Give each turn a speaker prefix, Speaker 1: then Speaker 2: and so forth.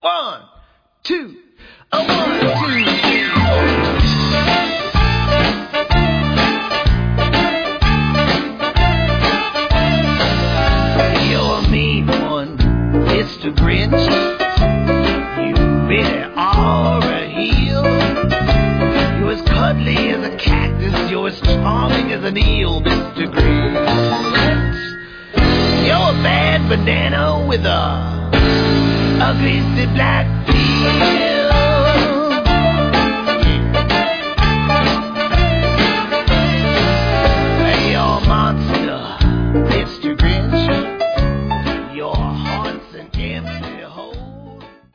Speaker 1: 1, 2, a 1, 2, 3. You're a mean one, Mr. Grinch. You really are a heel. You're as cuddly as a cactus. You're as charming as an eel, Mr. Grinch. You're a bad banana with a ugly black